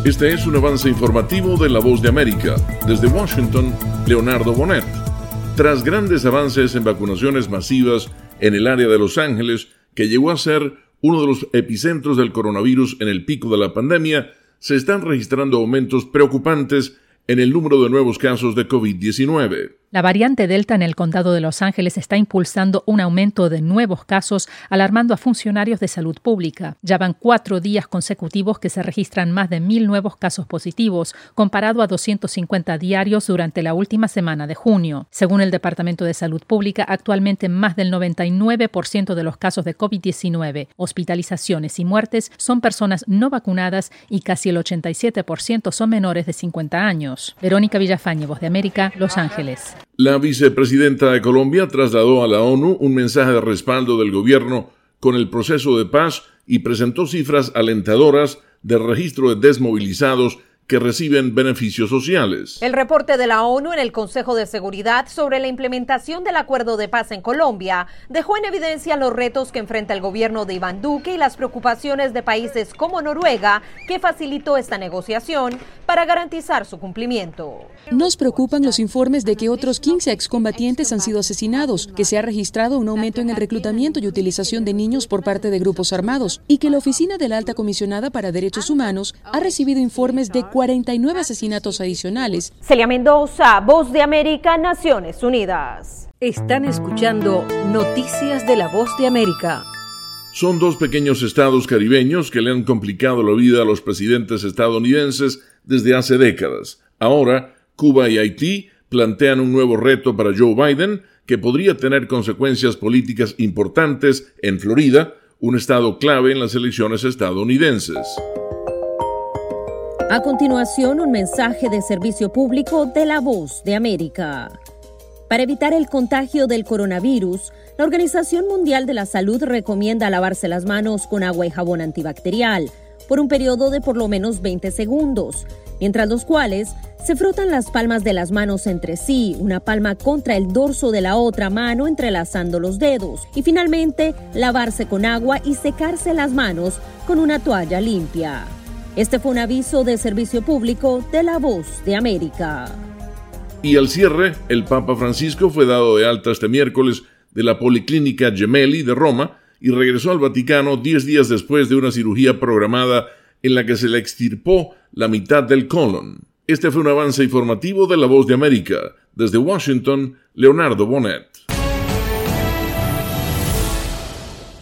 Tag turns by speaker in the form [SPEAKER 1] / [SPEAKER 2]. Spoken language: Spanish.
[SPEAKER 1] Este es un avance informativo de La Voz de América. Desde Washington, Leonardo Bonet. Tras grandes avances en vacunaciones masivas en el área de Los Ángeles, que llegó a ser uno de los epicentros del coronavirus en el pico de la pandemia, se están registrando aumentos preocupantes en el número de nuevos casos de COVID-19.
[SPEAKER 2] La variante Delta en el condado de Los Ángeles está impulsando un aumento de nuevos casos, alarmando a funcionarios de salud pública. Ya van 4 días consecutivos que se registran más de 1,000 nuevos casos positivos, comparado a 250 diarios durante la última semana de junio. Según el Departamento de Salud Pública, actualmente más del 99% de los casos de COVID-19, hospitalizaciones y muertes son personas no vacunadas y casi el 87% son menores de 50 años. Verónica Villafañe, Voz de América, Los Ángeles.
[SPEAKER 1] La vicepresidenta de Colombia trasladó a la ONU un mensaje de respaldo del gobierno con el proceso de paz y presentó cifras alentadoras del registro de desmovilizados que reciben beneficios sociales.
[SPEAKER 3] El reporte de la ONU en el Consejo de Seguridad sobre la implementación del acuerdo de paz en Colombia dejó en evidencia los retos que enfrenta el gobierno de Iván Duque y las preocupaciones de países como Noruega, que facilitó esta negociación para garantizar su cumplimiento.
[SPEAKER 4] Nos preocupan los informes de que otros 15 excombatientes han sido asesinados, que se ha registrado un aumento en el reclutamiento y utilización de niños por parte de grupos armados y que la Oficina de la Alta Comisionada para Derechos Humanos ha recibido informes de 49 asesinatos adicionales.
[SPEAKER 3] Celia Mendoza, Voz de América, Naciones Unidas.
[SPEAKER 5] Están escuchando Noticias de la Voz de América.
[SPEAKER 1] Son 2 pequeños estados caribeños que le han complicado la vida a los presidentes estadounidenses desde hace décadas. Ahora, Cuba y Haití plantean un nuevo reto para Joe Biden que podría tener consecuencias políticas importantes en Florida, un estado clave en las elecciones estadounidenses.
[SPEAKER 5] A continuación, un mensaje de servicio público de La Voz de América. Para evitar el contagio del coronavirus, la Organización Mundial de la Salud recomienda lavarse las manos con agua y jabón antibacterial por un periodo de por lo menos 20 segundos, mientras los cuales se frotan las palmas de las manos entre sí, una palma contra el dorso de la otra mano entrelazando los dedos, y finalmente lavarse con agua y secarse las manos con una toalla limpia. Este fue un aviso de servicio público de La Voz de América.
[SPEAKER 1] Y al cierre, el Papa Francisco fue dado de alta este miércoles de la Policlínica Gemelli de Roma y regresó al Vaticano 10 días después de una cirugía programada en la que se le extirpó la mitad del colon. Este fue un avance informativo de La Voz de América. Desde Washington, Leonardo Bonet.